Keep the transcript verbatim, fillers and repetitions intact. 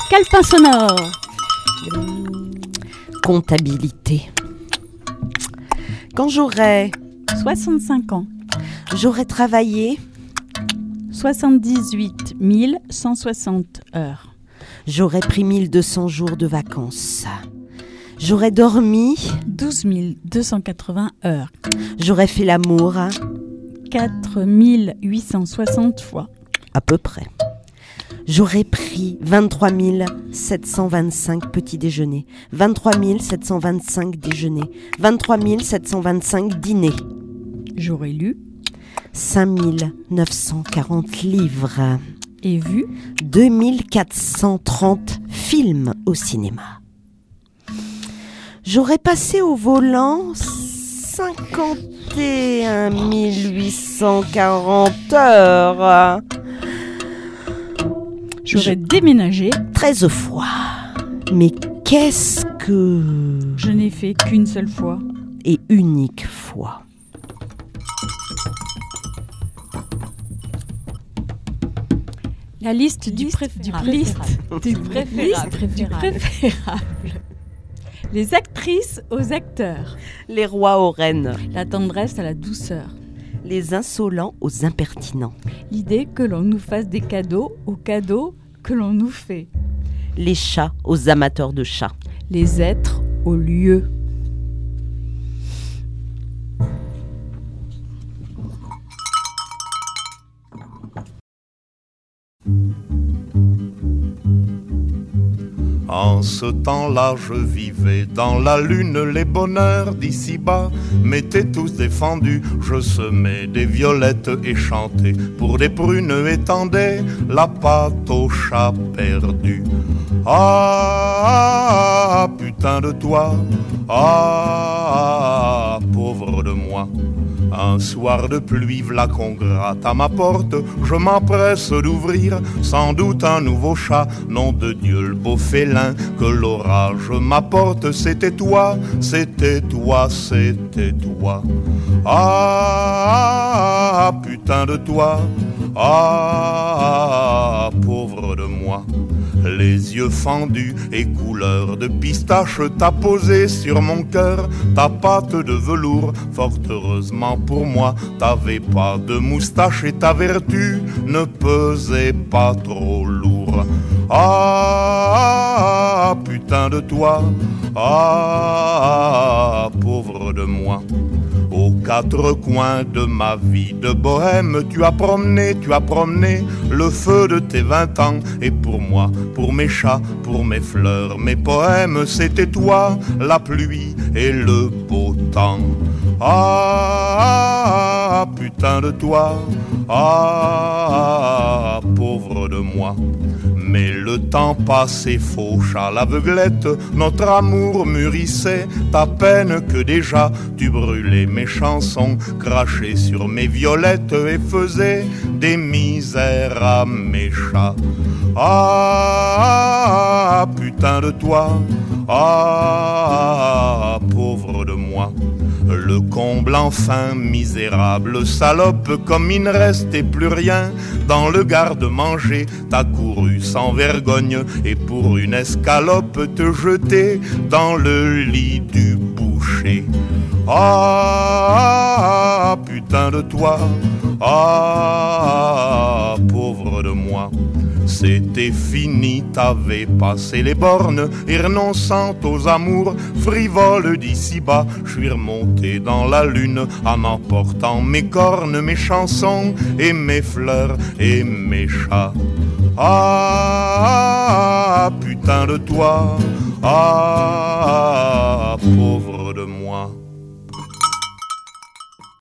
Calepin sonore. Comptabilité. Quand j'aurai soixante-cinq ans. J'aurai travaillé soixante-dix-huit mille cent soixante heures. J'aurai pris mille deux cents jours de vacances. J'aurai dormi douze mille deux cent quatre-vingts heures. J'aurai fait l'amour quatre mille huit cent soixante fois. À peu près. J'aurais pris vingt-trois mille sept cent vingt-cinq petits déjeuners, vingt-trois mille sept cent vingt-cinq déjeuners, vingt-trois mille sept cent vingt-cinq dîners. J'aurais lu cinq mille neuf cent quarante livres et vu deux mille quatre cent trente films au cinéma. J'aurais passé au volant cinquante et un mille huit cent quarante heures. J'aurais Je... déménagé treize fois. Mais qu'est-ce que... Je n'ai fait qu'une seule fois. Et unique fois. La liste du, pré... du, liste du préférable. Liste du préférable. Les actrices aux acteurs. Les rois aux reines. La tendresse à la douceur. Les insolents aux impertinents. L'idée que l'on nous fasse des cadeaux aux cadeaux que l'on nous fait. Les chats aux amateurs de chats. Les êtres aux lieux. En ce temps-là, je vivais dans la lune, les bonheurs d'ici-bas m'étaient tous défendus. Je semais des violettes et chantais pour des prunes et tendais la pâte au chat perdu. Ah, ah, ah, putain de toi, ah, ah, pauvre de moi. Un soir de pluie, v'là qu'on gratte à ma porte. Je m'empresse d'ouvrir, sans doute un nouveau chat. Nom de Dieu, le beau félin que l'orage m'apporte. C'était toi, c'était toi, c'était toi. Ah, ah, putain de toi, ah, pauvre de moi. Les yeux fendus et couleur de pistache, t'as posé sur mon cœur ta patte de velours. Fort heureusement pour moi, t'avais pas de moustache et ta vertu ne pesait pas trop lourd. Ah, putain de toi, ah, pauvre de moi. Aux quatre coins de ma vie de bohème, tu as promené, tu as promené le feu de tes vingt ans. Et pour moi, pour mes chats, pour mes fleurs, mes poèmes, c'était toi, la pluie et le beau temps. Ah, putain de toi, ah, pauvre de moi. Mais le temps passé fauche à l'aveuglette, notre amour mûrissait à peine que déjà tu brûlais mes chansons, crachais sur mes violettes et faisais des misères à mes chats. Ah, putain de toi, ah, pauvre de moi. Le comble enfin, misérable salope, comme il ne restait plus rien dans le garde-manger, t'as couru sans vergogne et pour une escalope te jeter dans le lit du boucher. Ah, putain de toi, ah, pauvre de moi. C'était fini, t'avais passé les bornes et renonçant aux amours frivoles d'ici-bas, je suis remonté dans la lune en emportant mes cornes, mes chansons et mes fleurs et mes chats. Ah, putain de toi, ah, pauvre